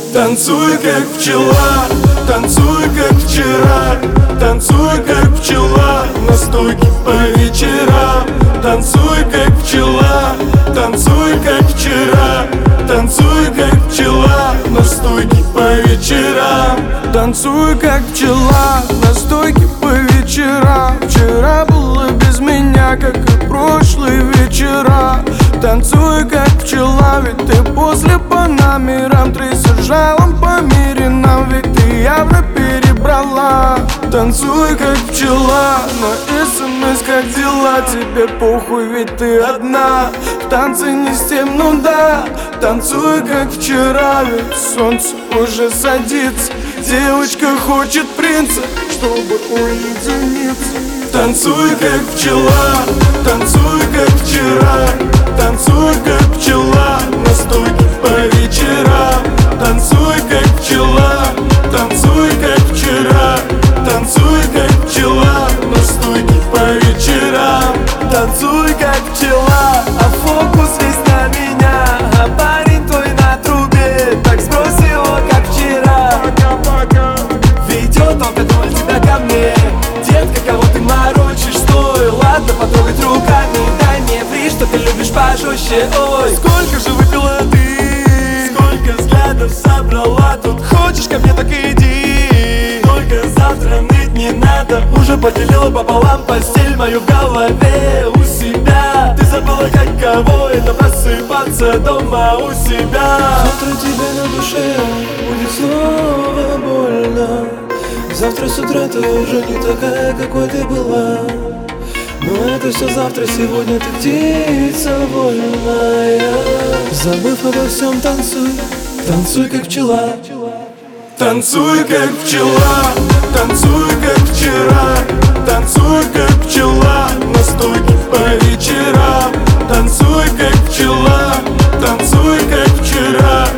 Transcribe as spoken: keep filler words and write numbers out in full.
Танцуй, как пчела, танцуй, как вчера. Танцуй, как пчела, на стойке по вечерам. Танцуй, как пчела, танцуй, как вчера. Танцуй, как пчела, на стойке по вечерам. Танцуй, как пчела, на стойке по вечерам. Вчера было без меня, как и прошлые вечера. Танцуй, как пчела, ведь ты после по номерам. Трясешь жалом по мире нам, ведь ты явно перебрала. Танцуй, как пчела, на смс как дела. Тебе похуй, ведь ты одна. В танце не с тем, ну да. Танцуй, как вчера, ведь солнце уже садится. Девочка хочет принца, чтобы уединиться. Танцуй, как пчела, танцуй, как вчера. Танцуй, как пчела, на стойке по вечерам. Танцуй, как пчела, танцуй, как вчера. Танцуй, как пчела, на стойке по вечерам. Танцуй, как пчела, а фокус весь на меня. А парень твой на трубе, так сбрось его, как вчера. Ведет он вдоль тебя ко мне. Детка, кого ты морочишь, стой. Ладно, потрогать руками, дай мне фри, что ты любишь пожестче. Ой, Сколько же выпила ты? сколько взглядов собрала тут. Хочешь ко мне, так иди. Только завтра ныть не надо. Уже поделила пополам постель мою в голове у себя. Ты забыла, как кого это просыпаться дома у себя. Завтра тебе на душе будет снова больно. Завтра с утра ты уже не такая, какой ты была. Но это все завтра, сегодня ты птица вольная. Забыв обо всем, танцуй, танцуй, как пчела. Танцуй, как пчела, танцуй, как вчера. Танцуй, как пчела, на стойке по вечерам. Танцуй, как пчела, танцуй, как вчера.